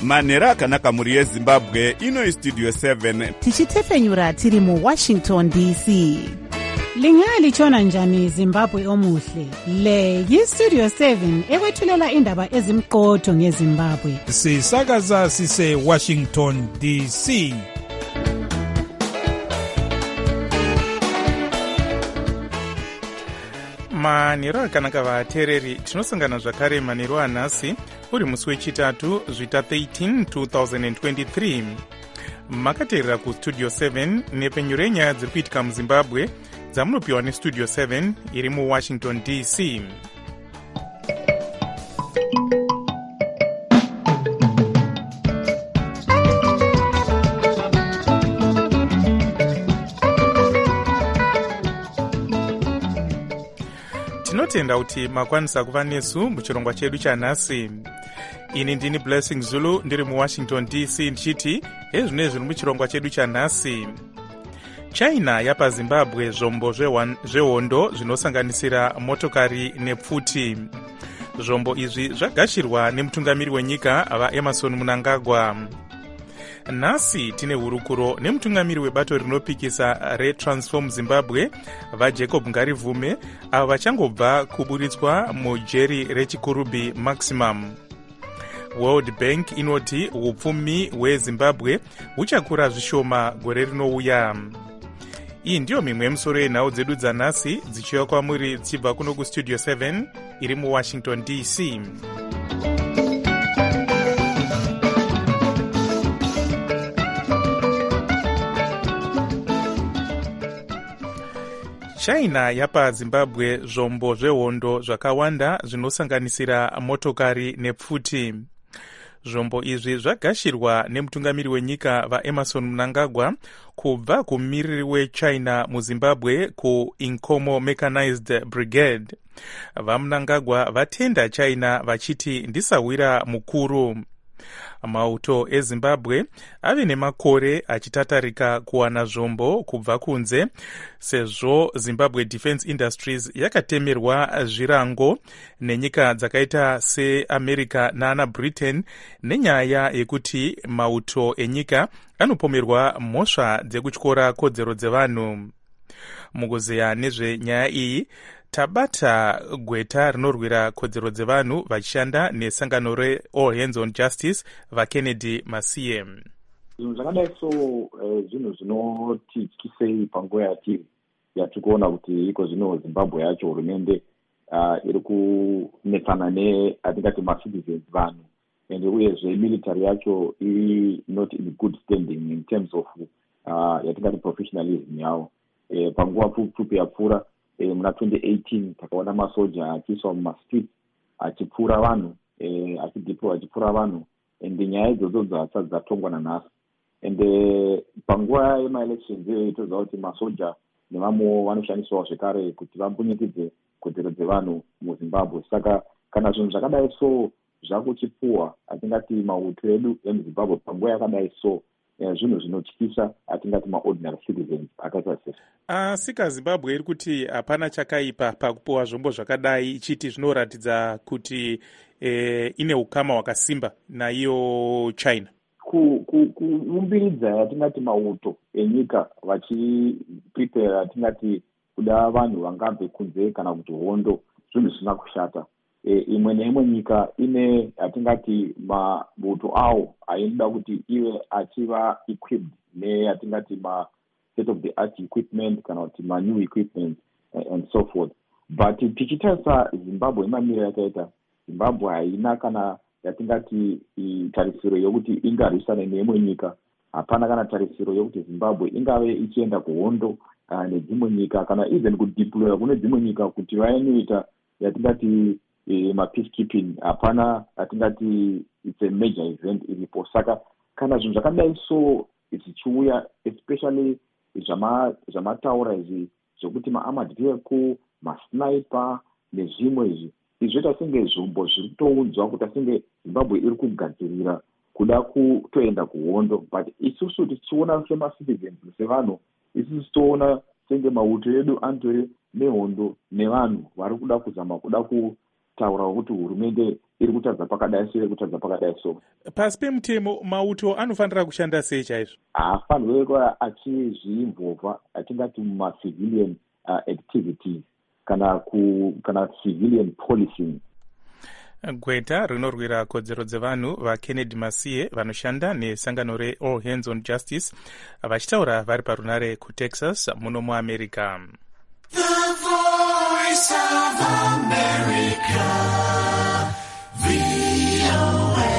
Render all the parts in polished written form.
manhero akanaka mhuri yezimbabwe. Ino Studio 7 tichitefenyura tiri muWashington DC. Lingalitshona njani Zimbabwe omuhle? Le yiStudio 7 ekwethulela indaba ezimqotho ngeZimbabwe. Sisakaza sise Washington DC. Manhero akanaka vateereri, tinosangana zvakare manhero anhasi uri musi wechitatu zvita 13 2023. Makateerera kuStudio 7 nepenyuro yenyaya dziri kuitika muZimbabwe dzamunopiwa neStudio 7 iri muWashington DC. Tinotenda kuti makwanisa kuva nesu muchirongwa chedu chanhasi. Ini ndini Blessing Zulu ndiri muWashington DC ndichiti ezvino zviri muchirongwa chedu chanhasi. China yapa Zimbabwe zvombo zvehondo zvinosanganisira motokari nepfuti. Zvombo izvi zvagashirwa nemutungamiri wenyika vaEmmerson Mnangagwa. Nhasi tine hurukuro nemutungamiri webato rinopikisa reTransform Zimbabwe vaJacob Ngarivume avo vachangobva kuburitswa mujeri reChikurubi Maximum. World Bank inoti hupfumi hweZimbabwe huchakura zvishoma gore rinouya. Iyi ndiyo mimwe yemisoro yenhau dzedu dzanhasi dzichiuya kwamuri dzichibva kuno kuStudio 7 iri muWashington DC. China yapa Zimbabwe zvombo zvehondo zvakawanda zvinosanganisira motokari nepfuti. Zvombo izvi zvagashirwa nemutungamiri wenyika vaEmmerson Mnangagwa kubva kumumiriri weChina muZimbabwe kuIncomo Mechanized Brigade. VaMnangagwa vatenda China vachiti ndisawira mukuru. Mauto eZimbabwe ave nemakore achitatarika kuwana zvombo kubva kunze, sezvo Zimbabwe Defense Industries yakatemerwa zvirango nenyika dzakaita seAmerica nana Britain nenyaya yekuti mauto enyika anopomerwa mhosva dzekutyora kodzero dzevanhu. Mukuzeya nezvenyaya iyi tabata gweta rinorwira kodzero dzevanhu vachishanda nesangano reAll Hands on Justice vaKennedy Masiye. Zvinhu zvakadai zvinhu zvinotityisei panguva yatiri kuona kuti iko zvino Zimbabwe yacho hurumende iri kunetsana atingati macitizens vanhu, and uyezve military yacho iri not in good standing in terms of yatingati professionalism yavo. Panguva pfupi yapfuura muna 2018 takaona masoja achiiswa mumastreet achipfura vanhu, achideploy achipfura vanhu, and nyaya idzodzo dzasati dzatongwa nanhasi. And panguva yemaelections toziva kuti masoja nevamwewo vanoshandiswawo zvekare kuti vambunyikidze kodzero dzevanhu muZimbabwe. Saka kana zvinhu zvakadai zvakuchipuwa atingati mauto edu emuZimbabwe panguva yakadai zvinhu zvinotyisa atingati maordinary citizens akaita sei. Sika Zimbabwe iri kuti hapana chakaipa pakupuwa zvombo zvakadai, ichiti zvinoratidza kuti ine ukama hwakasimba naiyo China. Kuumbiridza atingati mauto enyika vachiprepare atingati kuda vanhu vangabve kunze kana kuti hondo, zvinhu zvisina kushata. Imwe neimwe nyika ine atingati mauto awo ainoda kuti ive achiva equipped neatingati state of the art equipment kana kuti new equipment and so forth. But tichitarisa Zimbabwe mamiriro yakaita, Zimbabwe haina kana yatingati tarisiro yokuti ingarwisana neimwe nyika. Hapana kana tarisiro yokuti Zimbabwe ingave ichienda kuhondo nedzimwe nyika kana even kudeploya kune dzimwe nyika kuti vainoita yatingati peacekeeping. Hapana atingati it's a major event iripo. Saka kana zvinhu zvakadai zvichiuya, especially zvamataura izvi zvokuti maarmored vehicle, masniper nezvimwe izvi zvoita senge zvombo zviri kutoudzwa kuti asenge Zimbabwe iri kugadzirira kuda kutoenda kuhondo. But isusu tichiona semacitizens sevanhu, isusu toona senge mauto edu antori nehondo nevanhu vari kuda kuzama kuda vachitaura kuti hurumende iri kutadza pakadai so iri kutadza pakadai so. Pasi pemutemo mauto anofanira kushanda sei chaizvo? Haafanirwe kuva achizviinvolva atingati mumacivilian activities kana civilian policing. Gweta rinorwira kodzero dzevanhu vaKennedy Masiye vanoshanda nesangano reAll Hands on Justice vachitaura vari parunare kuTexas muno muAmerica. The Voice of America, VOA.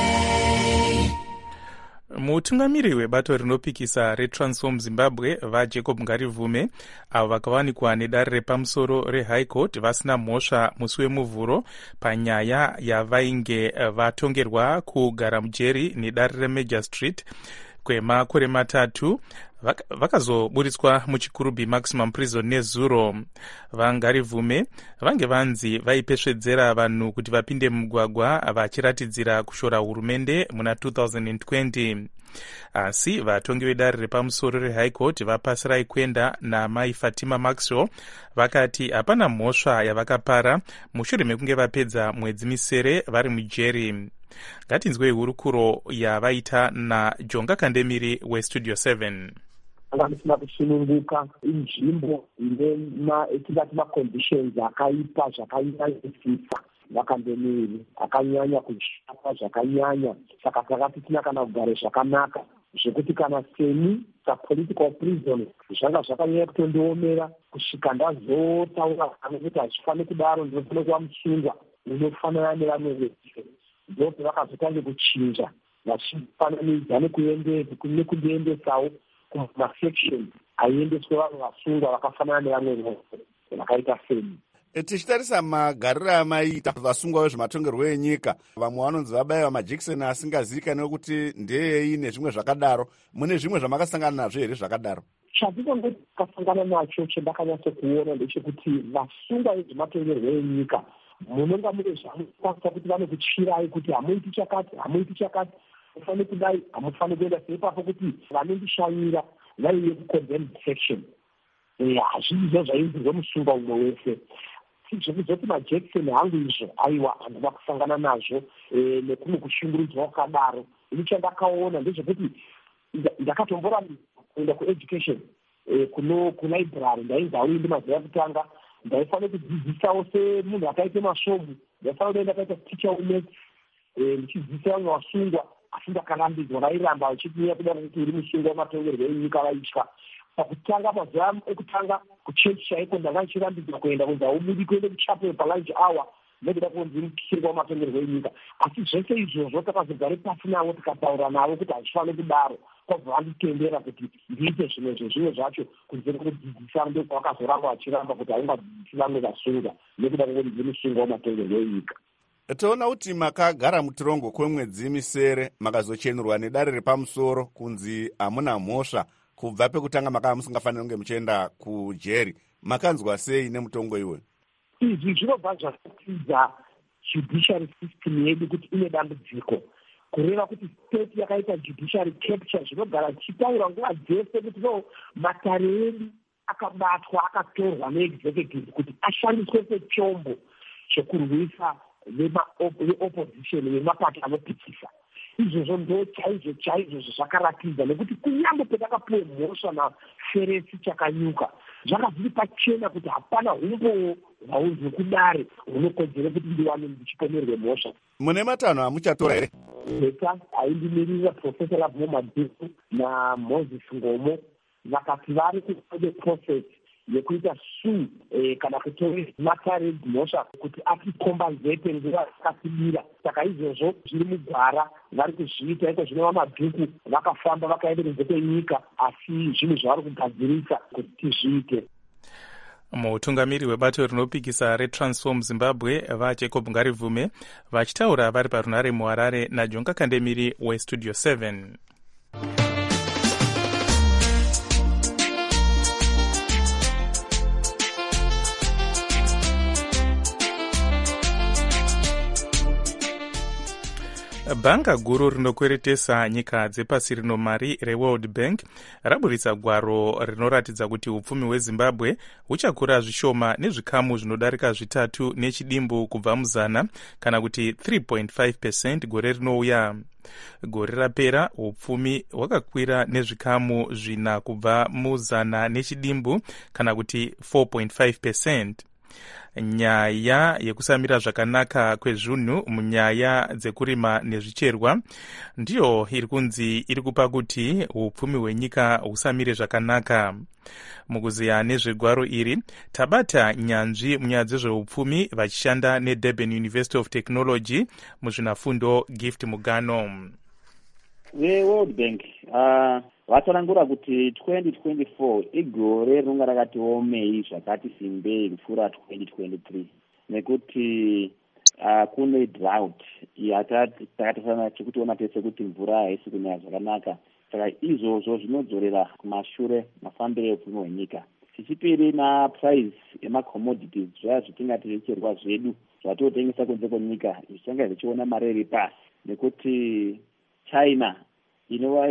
Mutungamiri webato rinopikisa reTransform Zimbabwe vaJacob Ngarivume avo vakawanikwa nedare repamusoro reHigh Court vasina mhosva musi wemuvhuro panyaya yavainge vatongerwa kugara mujeri nedare reMajor Street kwemakore matatu vakazoburitswa muchikurubhi maximum prison nezuro. VaNgarivume vange vanzi vaipesvedzera vanhu kuti vapinde mugwagwa vachiratidzira kushora hurumende muna 2020. Asi vatongi vedare repamusoro reHigh Court vapasirai kwenda namai Fatima Maxwell vakati hapana mhosva yavakapara mushure mekunge vapedza mwedzi misere vari mujeri. Ngatinzwei hurukuro yavaita naJonga Kandemiri weStudio 7. Vanisina kusununguka inzvimbo ine etingati maconditions akaipa zvakanyanyisisa. Vakandemiri akanyanya kushapa zvakanyanya, saka takati tina kana kugara zvakanaka zvekuti kana seni sapolitical prison zvanga zvakanyanya kutondiomera kusvika ndazotaura kuti hazvifaniri kudaro, ndinofanira kuva musungwa unofanana nevamwe vese. Ndokuti vakazotange kuchinja vachifananidza nekundiendesawo kumasection aiendeswe vanhu vasungwa vakafanana nevamwe vose vakaita seni. Tichitarisa magariro amaita vasungwa vezvematongerwo enyika, vamwe vanonzi vabayiwa majekiseni asingazivikanwi kuti ndeyei nezvimwe zvakadaro. Mune zvimwe zvamakasangana nazvo here zvakadaro? Chandinenge ndakasangana nacho chandakanyatsokuona ndechekuti vasungwa vezvematongerwo enyika munonga mune zvamunofanira kuti vanokuchirai kuti hamuiti chakati, hamufaniri kudai, hamufaniri kuenda seipapo kuti vanondishanyira vaiye kucondemn section. Hazvizvo zvainzirwe musungwa umwe wese. Zvekuzoti majekiseni hangu izvo aiwa handina kusangana nazvo nekumwe kushungurudzwa kwakadaro. Ini chandakaona ndezvekuti ndakatombora kuenda kueducation kulibrary ndainzi hauindi mazuva ekutanga, ndaifanira kudzidzisawo semunhu akaite masvomu, ndaifanira kuenda akaita ticha umaths ndichidzidzisa vamwe vasungwa, asi ndakarambidzwa. Vairamba vachitinya kuda kuti uri musungwa wematongerwo enyika vaitya. Pakutanga mazuva ekutanga kuchechi chaiko ndanga ndichirambidzwa kuenda kunzi haubudi kuende kuchapel palunch hour nekuda kunzi musungwa wematongerwo enyika. Asi zvese izvozvo takazogare pasi navo tikataura navo kuti hazvifaniri kudaro, kwabva vanditendera kuti ndiite zvimwe zvacho kunze kwekudzidzisa. Ndokwavakazoramba vachiramba kuti haungadzidzisi vamwe vasungwa nekuda kwekuti ndiri musungwa wematongerwo enyika. Toona kuti makagara mutirongo kwemwedzi misere makazochenurwa nedare repamusoro kunzi hamuna mhosva. Kubva pekutanga makanga musingafaniri kunge muchienda kujeri. Makanzwa sei nemutongo iwe? Izvi zvinobva zvakatidza judiciary system yedu kuti ine dambudziko. Kureva kuti state yakaita judiciary capture zvinogara zvichitaura nguva dzese kuti no matare edu akabatwa akatorwa neexecutive kuti ashandiswe sechombo chekurwisa veopposition vemapato anopikisa. Izvozvo ndo chaizvo zvakaratidza nekuti kunyangwe petakapiwe mhosva naferesi chakanyuka zvakazviri pachena kuti hapana umbowo hwaunzwe kudare hunokodzere kuti ndiwane ndichipomerwe mhosva. Mune matanho amuchatora here? Eta aindimirira Professor Lavmo Madhuku naMoses Ngomo vakati vari kuode process yekuita suu kana kutora matare mhosva kuti atikombanzete nguva yakasibira. Saka izvozvo zviri mugwara vari kuzviita. Iko zvino vaMadhuku vakafamba vakaenda kunze kwenyika, asi zvinhu zvavari kugadzirisa kuti tizviite. Mutungamiri webato rinopikisa reTransform Zimbabwe vaJacob Ngarivume vachitaura vari parunare muHarare naJonga Kandemiri weStudio 7. bhanga guru rinokweretesa nyika dzepasi rino mari reworld bank raburitsa gwaro rinoratidza kuti upfumi hwezimbabwe huchakura zvishoma nezvikamu zvinodarika 3 nechidimbu kubva muzana kana kuti 3.5% gore rinouya. Gore rapera upfumi hwakakwira nezvikamu 4 kubva muzana nechidimbu kana kuti 4.5%. Nyaya yekusamira zvakanaka kwezvinhu munyaya dzekurima nezvicherwa ndiyo iri kunzi iri kupa kuti upfumi hwenyika husamire zvakanaka. Mukuziya nezvegwaro iri tabata nyanzvi munyaya dzezveupfumi vachishanda neDurban University of Technology muzvinafundo Gift Mugano. VeWorld Bank vatsanangura kuti 2024 igore rinonga rakati omei zvakati simbei kupfuura 2023 nekuti kune drought yatakatasana chekutiona tese kuti mvura haisi kunyaya zvakanaka. Saka izvozvo zvinodzorera kumashure mafambiro eupfumi hwenyika. Chechipiri maprice emacommodities zvaya zvitingati zvicherwa zvedu zvatotengesa kunze kwenyika zvichanga zvichiona mari iri pasi nekuti China inova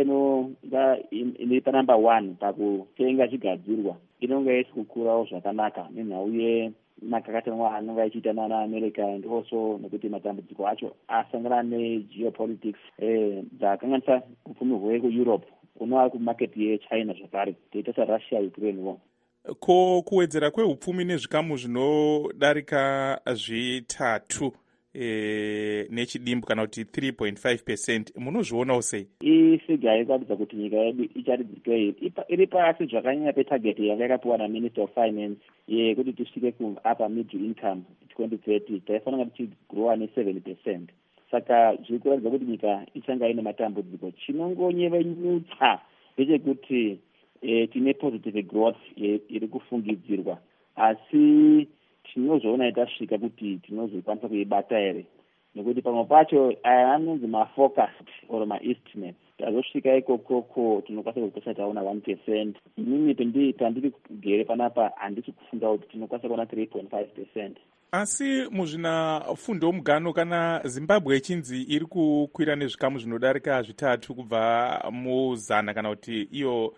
ine panumber 1 pakutenga chigadzirwa inonga isi kukurawo zvakanaka nenhau yemakakatanwa anonga ichiita nana America and also nekuti matambudziko acho asangana negeopolitics dzakanganisa upfumi hwekuEurope unova kumaketi yeChina zvakare toita saRussia Ukraine war. Ko kuwedzera kweupfumi nezvikamu zvinodarika 3 nechidimbu kana kuti 3.5% munozvionawo sei? Ifiga ikuratidza kuti nyika yedu icharidzike iri pasi zvakanyanya petarget yanga yakapiwa naMinister of Finance yekuti tisvike kuupper middle income 2030 taifanira tichigrowa ne7%. Saka zviri kuratidza kuti nyika ichanga ine matambudziko. Chinongonyevenyutsa ndechekuti tine positive growth iri kufungidzirwa asi tinozvoona tasvika kuti tinozokwanisa kuibata here nekuti pamwe pacho anonzi mafocused or maestimates tazosvika ikokoko tinokwanisa kukosa taona 1%. Inini pandiri kugere panapa handisi kufunda kuti tinokwanisa kuona 3.5%. Asi muzvinafundo mugano kana Zimbabwe ichinzi iri kukwira nezvikamu zvinodarika 3 kubva muzana kana kuti iyo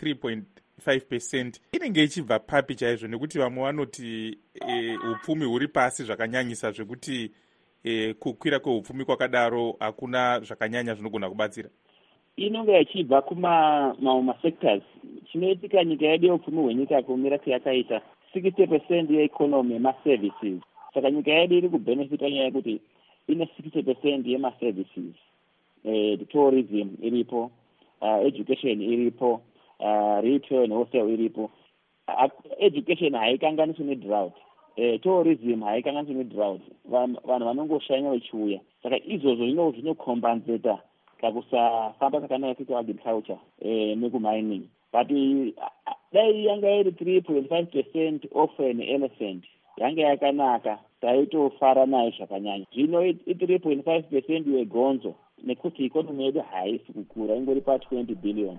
3.5% inenge ichibva papi chaizvo nekuti vamwe vanoti upfumi huri pasi zvakanyanyisa zvekuti kukwira kweupfumi kwakadaro hakuna zvakanyanya zvinogona kubatsira. Inonga ichibva kumasectors. Chinoitika nyika yedu yeupfumi hwenyika kumira kwayakaita 60% yeeconomy yemaservices. Saka nyika yedu iri kubenefita nyaya yekuti ine 60% yemaservices. Tourism iripo, education iripo, retail and wholesale iripo. Education haikanganiswi nedrought. Tourism haikanganiswi nedrought. Vanhu vanongoshanya vachiuya. Saka izvozvo zvinokombenzeta kakusafamba kwakanaka kuita agriculture nekumining. But dai yanga iri 3.5% of an elephant yanga yakanaka taitofara nayo zvakanyanya. Zvino 3.5% yegonzo nekuti ikonomi yedu haisi kukura ingori pa 20 billion.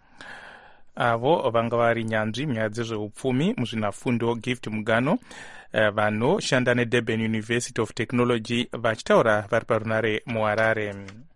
Avo vanga vari nyanzvi munyaya dzezveupfumi muzvinafundo Gift Mugano vanoshanda neDurban University of Technology vachitaura vari parunare muHarare.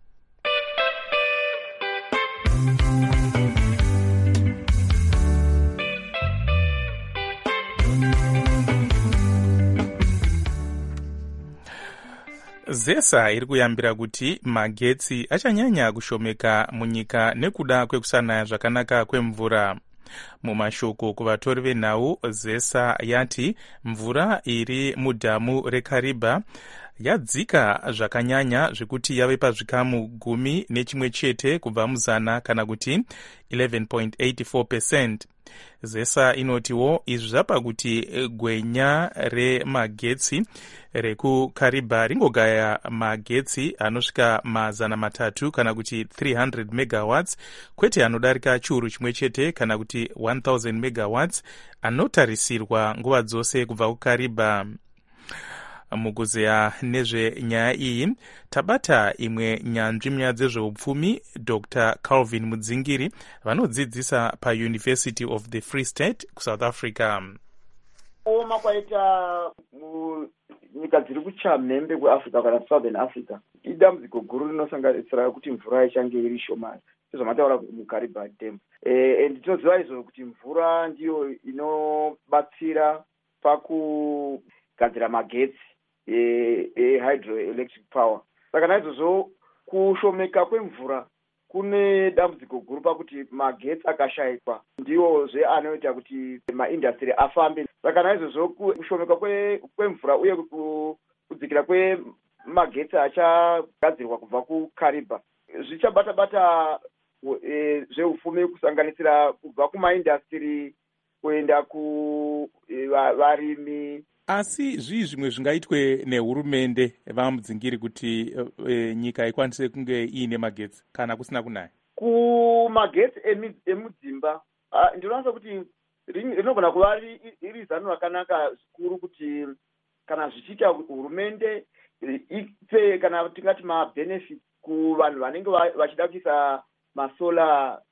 ZESA iri kuyambira kuti magetsi achanyanya kushomeka munyika nekuda kwekusanaya zvakanaka kwemvura. Mumashoko kuvatori venhau, ZESA yati mvura iri mudhamu reKariba yadzika zvakanyanya zvekuti yave pazvikamu 11 kubva muzana kana kuti 11.84%. ZESA inotiwo izvi zvapa kuti gwenya remagetsi rekuKariba ringogaya magetsi anosvika 300 kana kuti 300 megawatts kwete anodarika chiuru chimwe chete kana kuti 1000 megawatts anotarisirwa nguva dzose kubva kuKariba. Mukuzeya nezvenyaya iyi tabata imwe nyanzvi munyaya dzezveupfumi Dr. Calvin Mudzingiri vanodzidzisa paUniversity of the Free State kuSouth Africa. Kuoma kwaita kunyika dziri kuchamhembe kweafrica kana southern africa idambudziko guru rinosanganisira kuti mvura ichange iri shomani sezvamataura mucaribbean dam. And tinoziva izvo kuti mvura ndiyo inobatsira pakugadzira magetsi hydroelectric power. Saka naizvozvo kushomeka kwemvura kune dambudziko guru pakuti magetsi akashayikwa ndiwozve anoita kuti maindastry afambe. Saka naizvozvo kushomeka kwemvura uye kudzikira kwemagetsi achagadzirwa kubva kuCariba zvichabata zveupfumi kusanganisira kubva kumaindastry kuenda kuvarimi. Asi zvimwe zvingaitwe nehurumende vamudzingiri kuti nyika ikwanise kunge iine magetsi kana kusina kunaya? Kumagetsi emudzimba ndinowanza kuti rinogona kuva iri zano rakanaka zvikuru kuti kana zvichiita hurumende ipe kana tingati mabenefit kuvanhu vanenge vachida kuisa masolar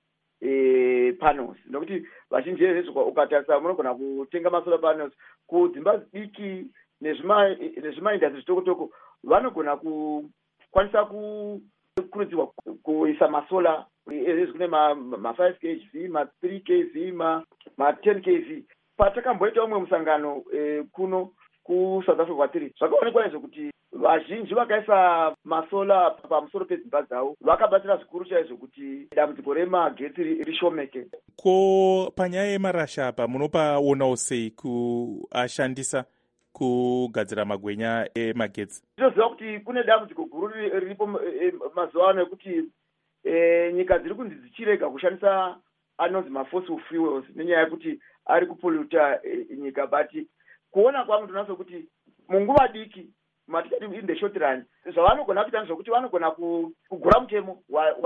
panels, nokuti vazhinji vezvo ukatarisa munogona kutenga masolar panels kudzimba diki nezvimaindastri zvitoko vanogona kukwanisa kukurudzirwa kuisa masolar kune ma5 kV, ma3 kV, ma10 kV. Patakamboita umwe musangano kuno kuSouth Africa kwatiri zvakaonekwa izvo kuti vazhinji vakaisa masola pamusoro pedzimba dzavo vakabatsira zvikuru chaizvo kuti dambudziko remagetsi rishomeke. Ko panyaya yemarasha apa munopaonawo sei kuashandisa kugadzira magwenya emagetsi? Ndinoziva kuti kune dambudziko guru riripo mazuva ano ekuti nyika dziri kunzi dzichirega kushandisa anonzi mafossil fuels nenyaya yekuti ari kupoluta nyika, but kuona kwangu ndinoziva kuti munguva diki matikati in the short run zvavanogona kuita zvokuti vanogona kugura mutemo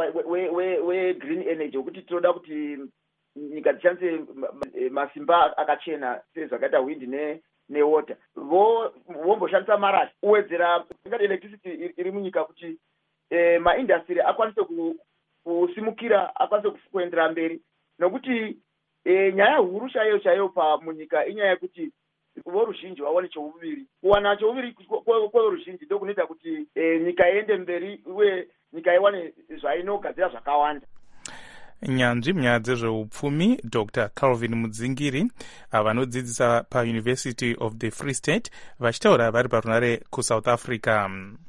we-green energy wekuti tinoda kuti nyika dzishandise masimba akachena sezvakaita wind newater, vomboshandisa marasha uwedzera ingati electricity iri munyika kuti maindastry akwanise kusimukira, akwanise kuendera mberi, nokuti nyaya huru chaiyo pamunyika inyaya yekuti voruzhinji vaone cheuviri. Kuwana cheuviri kweruzhinji ndokunoita kuti nyika iende mberi uye nyika iwane zvainogadzira zvakawanda. Nyanzvi munyaya dzezveupfumi Dr. Calvin Mudzingiri vanodzidzisa paUniversity of the Free State vachitaura vari parunare kuSouth Africa.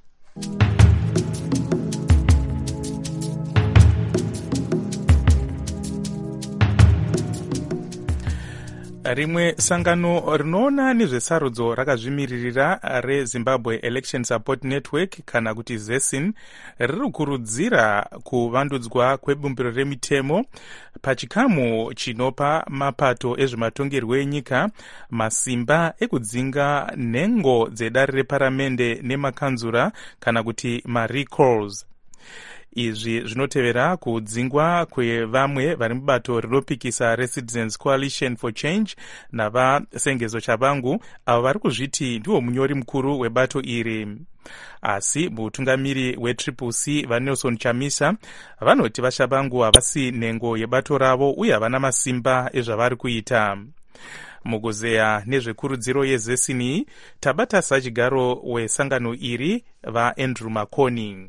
Rimwe sangano rinoona nezvesarudzo rakazvimiririra reZimbabwe Election Support Network kana kuti ZESIN riri kukurudzira kuvandudzwa kwebumbiro remitemo pachikamu chinopa mapato ezvematongerwo enyika masimba ekudzinga nhengo dzedare reparamende nemakanzura kana kuti marecalls. Izvi zvinotevera kudzingwa kwevamwe vari mubato rinopikisa reCitizens Coalition for Change navasengezo chabangu avo vari kuzviti ndiwo munyori mukuru webato iri. Asi mutungamiri weTriple-C vaNelson Chamisa vanoti vachabangu havasi nhengo yebato ravo uye havana masimba ezvavari kuita. Mukuzeya nezvekurudziro yezesini tabata sachigaro wesangano iri vaAndrew Makoni.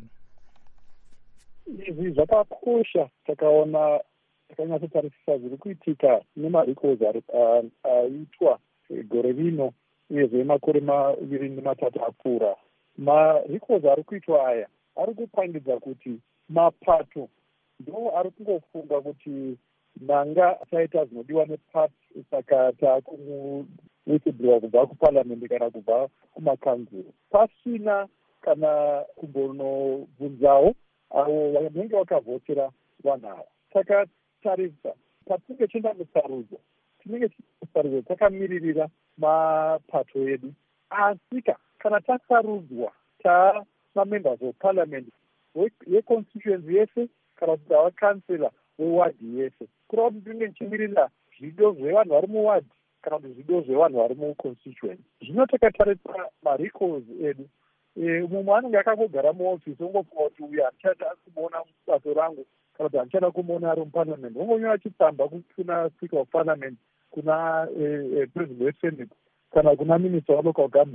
Izvi zvakakosha takaona takanyatsotarisisa zviri kuitika nemarecalls aitwa gore rino uyezve makore 2 apfuura. Marecalls ari kuitwa aya ari kupangidza kuti mapato ndo ari kungofunga kuti nanga achaita zvinodiwa nepati, saka takuwithdraw kubva kuparliament kana kubva kumakanzuro pasina kana kumbonobvunzawo avo vanenge vakavhotera vanhu ava. Saka tarisa patinenge tienda musarudzo takamiririra mapato edu, asika kana tasarudzwa tamamembers of parliament yeconstituency yese kana kuti avakansela wewadhi yese, kureva kuti tinenge tichimirira zvido zvevanhu vari muwadhi kana kuti zvido zvevanhu vari muconstituency. Zvino takatarisa marecalls edu, mumwe anenge akangogara muofisi ongofunga kuti uyu handichada kumuona bato rangu kana kuti handichada kumuona ari muparliament, ongonyora achitsamba kuna speaker of parliament, kuna president wesenate kana kuna minister welocal government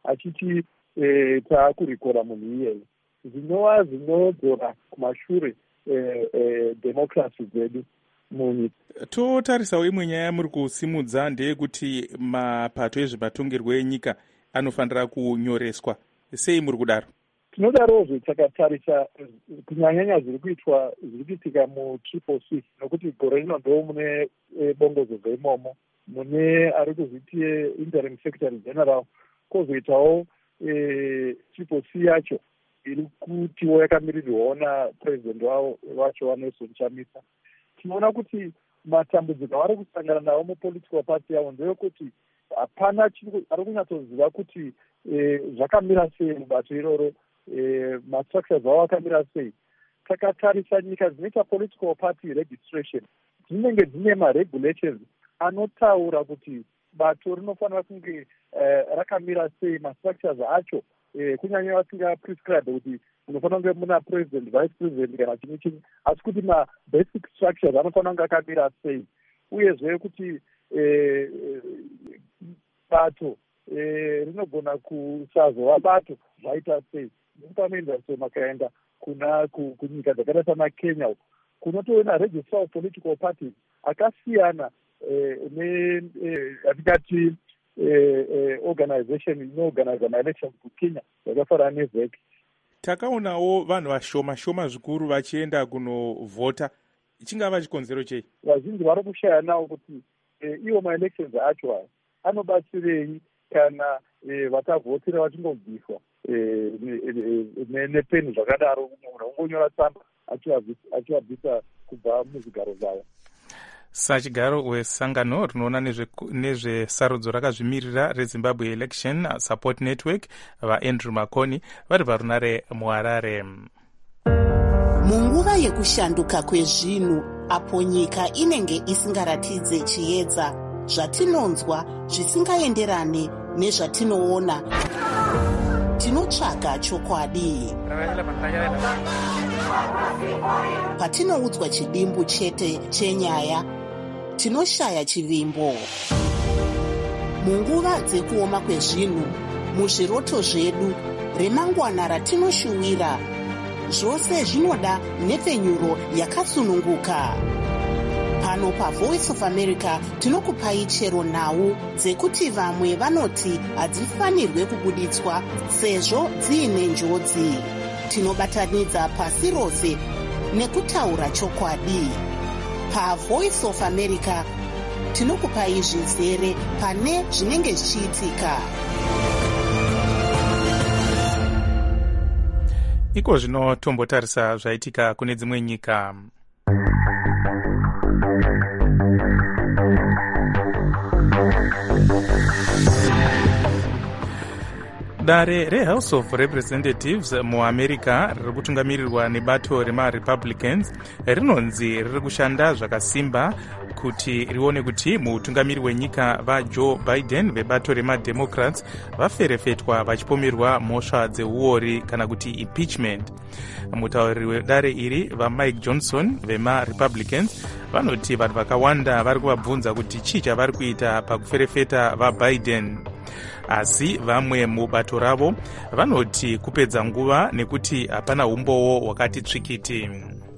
achiti taakurikora munhu iyeye, zvinova zvinodzora kumashure democracy dzedu munyika. Totarisawo imwe nyaya muri kusimudza ndeyekuti mapato ezvematongerwo enyika anofanira kunyoreswa. Sei muri kudaro? Tinodarozve takatarisa kunyanyanya zviri kuitika muCCC, nokuti gore rino ndo mune bongozozo imomo, mune ari kuzviti interim secretary general, kwozoitawo CCC yacho iri kutiwo yakamirirwawo napresident wacho waNelson Chamisa. Tinoona kuti matambudziko avari kusangana nawo mupolitical party yavo ndeyekuti hapana ari kunyatsoziva kuti zvakamira sei mubato iroro, mastructures avo akamira sei. Takatarisa nyika dzinoita political party registration dzinenge dzine maregulations anotaura kuti bato rinofanira kunge rakamira sei, mastructures acho kunyanya vasinga prescribe kuti munofanira kunge muna president, vice president kana chimwe chimwe, asi kuti mabasic structures anofanira kunge akamira sei, uyezve kuti bato rinogona kusazova bato zvaita sei. Panoenda so makaenda kunyika dzakaita sanaKenya kunotoona register of political parties akasiyana atingati organization inoorganiza maelections kuKenya yakafanana neVEC. Takaonawo vanhu vashoma zvikuru vachienda kunovhota. Chingava chikonzero chei? Vazhinji vari kushaya nawo kuti iwo maelections acho anobatsirei kana vatavhotera vachingobviswa nepeni zvakadaro, munhu ungonyora tsamba achivabvisa kubva muzvigaro zvavo. Sachigaro wesangano rinoona nezvesarudzo rakazvimirira reZimbabwe Election Support Network vaAndrew Makoni vari parunare muHarare. Munguva yekushanduka kwezvinhu, apo nyika inenge isingaratidze chiedza, zvatinonzwa zvisingaenderane nezvatinoona, tinotsvaga chokwadi. Patinoudzwa chidimbu chete chenyaya, tinoshaya chivimbo. Munguva dzekuoma kwezvinhu, muzviroto zvedu, remangwana ratinoshuwira, zvose zvinoda nhepfenyuro yakasununguka. Pano paVoice of America tinokupai chero nhau dzekuti vamwe vanoti hadzifanirwe kubuditswa sezvo dziine njodzi. Tinobatanidza pasi rose nekutaura chokwadi. PaVoice of America tinokupai zvizere pane zvinenge zvichiitika. Iko zvino tombotarisa zvaitika kune dzimwe nyika. Dare reHouse of Representatives muAmerica riri kutungamirirwa nebato remaRepublicans rinonzi riri kushanda zvakasimba kuti rione kuti mutungamiri wenyika vaJoe Biden vebato remademocrats vaferefetwa vachipomerwa mhosva dzeuori kana kuti impeachment. Mutauriri wedare iri vaMike Johnson vemaRepublicans vanoti vanhu vakawanda vari kuvabvunza kuti chii chavari kuita pakuferefeta vaBiden. Asi vamwe mubato ravo vanoti kupedza nguva nekuti hapana umbowo hwakati tsvikiti.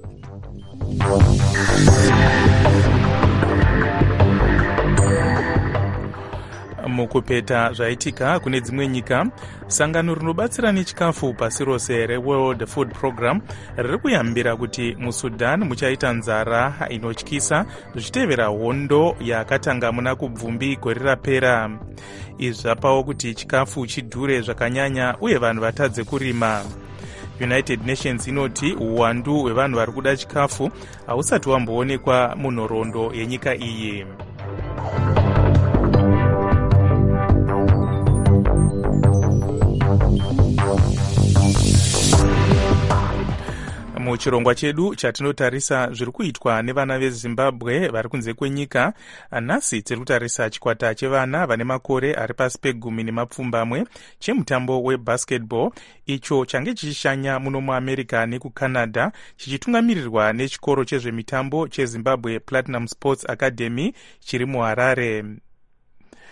Mukupeta zvaitika kune dzimwe nyika, sangano rinobatsira nechikafu pasi rose reWorld Food Program riri kuyambira kuti muSudan muchaita nzara inotyisa zvichitevera hondo yakatanga muna kubvumbi gore rapera. Izvi zvapawo kuti chikafu chidhure zvakanyanya uye vanhu vatadze kurima. United Nations inoti uwandu hwevanhu vari kuda chikafu hausati wamboonekwa munhoroondo yenyika iyi. Muchirongwa chedu chatinotarisa zviri kuitwa nevana veZimbabwe vari kunze kwenyika, nhasi tiri kutarisa chikwata chevana vane makore ari pasi pe10 nemapfumbamwe chemutambo webasketball, icho change chichishanya muno muAmerica nekuCanada, chichitungamirirwa nechikoro chezvemitambo cheZimbabwe Platinum Sports Academy chiri muHarare.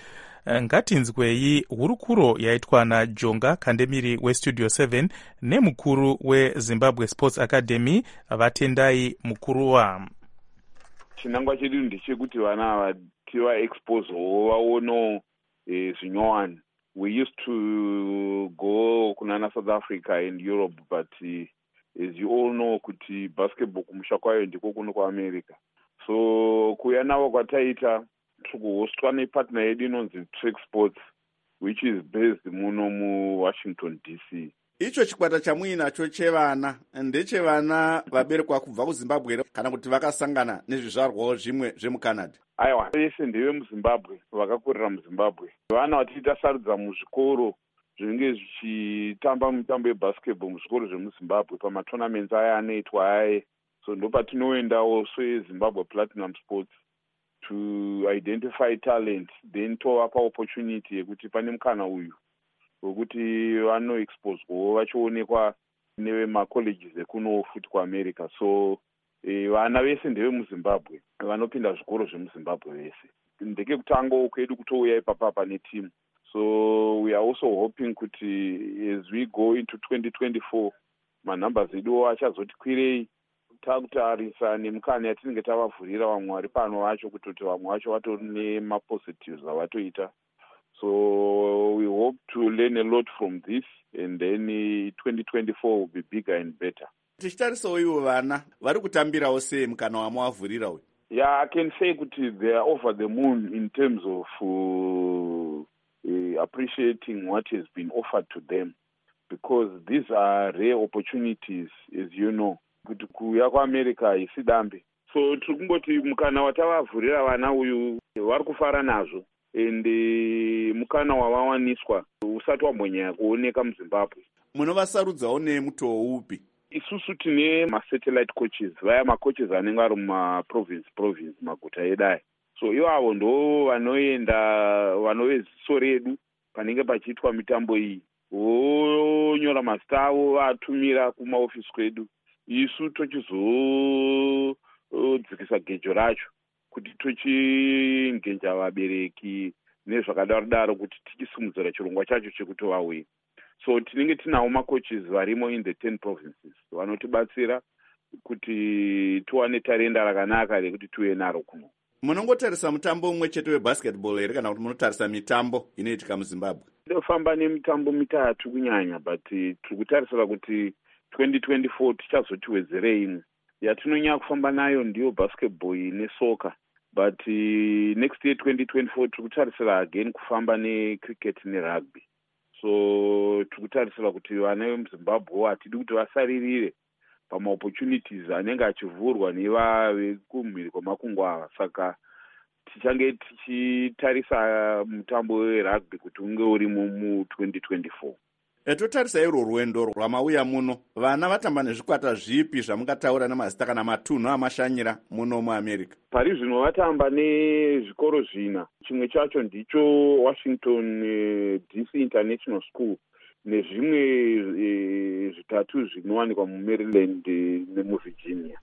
ngatinzwei hurukuro yaitwa najonga kandemiri westudio 7 nemukuru wezimbabwe sports academy vatendai mukuruwa. chinangwa chedu ndechekuti vana ava tivaexposewo vaonewo zvinyowani. We used to go kunana South Africa and Europe, but as you all know kuti basketball kumusha kwayo ndiko kuno kwaAmerica. So kuya navo kwataita tikuhostwa nepartner yedu inonzi Trek Sports, which is based muno muWashington DC. Icho chikwata chamuinacho chevana ndechevana vaberekwa kubva kuZimbabwe kana kuti vakasangana nezvizvarwawo zvimwe zvemuCanada? Aiwa, vese ndeve muZimbabwe, vakakurira muZimbabwe. Vana vatiita sarudza muzvikoro zvinenge zvichitamba mitambo yebasketball muzvikoro zvemuZimbabwe pamatournaments aya anoitwa aye. So ndopatinoendawo seZimbabwe Platinum Sports to identify talent, then tovapa opportunity yekuti pane mukana uyu wekuti vanoexposewo vachionekwa nevemacolleges ekuno futi kuAmerica. So vana vese ndeve muZimbabwe, vanopinda zvikoro zvemuZimbabwe vese. Ndekekutangawo kwedu kutouya ipapapa neteam. So we are also hoping kuti as we go into 2024 manumbers edu achazoti kwirei, takutarisa nemukana yatinenge tavavhurira vamwe vari pano vacho kuti vamwe vacho vatori nemapositives avatoita. So we hope to learn a lot from this, and then 2024 will be bigger and better. Tichitarisawo ivo vana vari kutambirawo sei mukana wamavhurira uyu? Yeah, I can say kuti they are over the moon in terms of appreciating what has been offered to them, because these are rare opportunities, as you know. Kuti kuya kuAmerica isidambe. So tiri kungoti mukana watavavhurira vana uyu vari kufara nazvo, and mukana wavawaniswa usati wambonyanya kuoneka muZimbabwe. Munovasarudzawo nemutoo upi? Isusu tine masatellite coaches, vaya macoaches anenge vari mumaprovince maguta edai. So ivavo ndo vanoenda vanoveziso redu panenge pachiitwa mitambo iyi, vonyora mazita avo vatumira kumaofisi kwedu. Isu tochizodzikisa gejo racho kuti tochingenja vabereki nezvakadaro kuti tichisimudzira chirongwa chacho chekuti vauye. So tinenge tinawo macoaches varimo in the 10 provinces vanotibatsira kuti tiwane tarenda rakanaka rekuti tuve naro kuno. Munongotarisa mutambo umwe chete webasketball here kana kuti munotarisa mitambo inoitika muZimbabwe? Ndofamba nemitambo mitatu kunyanya, but tiri kutarisira kuti 2024 tichazotiwedzerei imwe. Yatinonyanya kufamba nayo ndiyo basketball nesoka, but next year 2024 tiri kutarisira again kufamba necricket nerugby. So tiri kutarisira kuti vana vemuZimbabwe hatidi kuti vasaririre pamaopportunities anenge achivhurwa nevavekumhiri kwemakungwa ava. Saka tichange tichitarisa mutambo werugby kuti unge urimo mu2024. Totarisa iro rwendo rwamauya muno, vana vatamba nezvikwata zvipi zvamungataura namazita kana matunhu amashanyira muno muAmerica? Pari zvino vatamba nezvikoro zvina. Chimwe chacho ndicho Washington DC International School, nezvimwe zvitatu zvinowanikwa muMaryland nemuVirginia.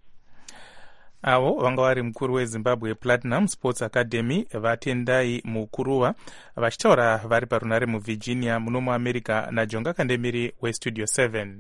Avo vanga vari mukuru weZimbabwe Platinum Sports Academy vatendai mukuruwa vachitaura vari parunare muVirginia muno muAmerica najonga kandemiri westudio 7.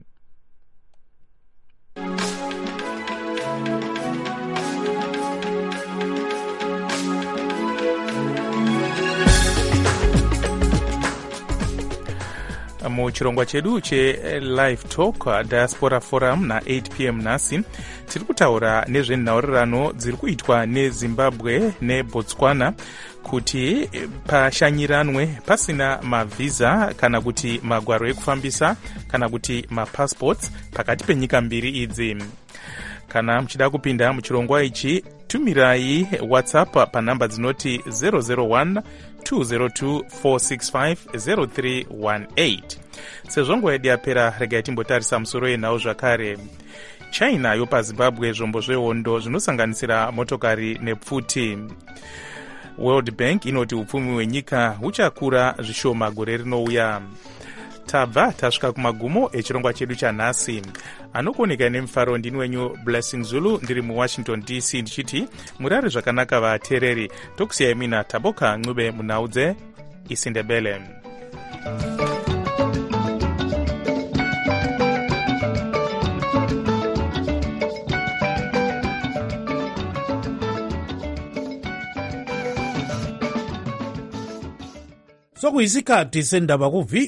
Muchirongwa chedu che-Live Talk Diaspora Forum na8 p.m. nhasi tiri kutaura nezvenhaurirano dziri kuitwa neZimbabwe neBotswana kuti pashanyiranwe pasina mavhiza kana kuti magwaro ekufambisa kana kuti mapassports pakati penyika mbiri idzi. Kana muchida kupinda muchirongwa ichi, tumirai WhatsApp panhamba dzinoti 001 202 465 0318. Sezvo nguva yedu yapera, regai timbotarisa musoro yenhau zvakare. China yopa Zimbabwe zvombo zvehondo zvinosanganisira motokari nepfuti. World Bank inoti upfumi hwenyika huchakura zvishoma gore rinouya. Tabva tasvika kumagumo echirongwa chedu chanhasi. Anokuoneka nemufaro ndini wenyu Blessing Zulu, ndiri muWashington DC ndichiti murare zvakanaka vateereri. Tokusiyai mina Taboka Ncube munhau dze isindebele. Sokuyisikhathi sendaba ku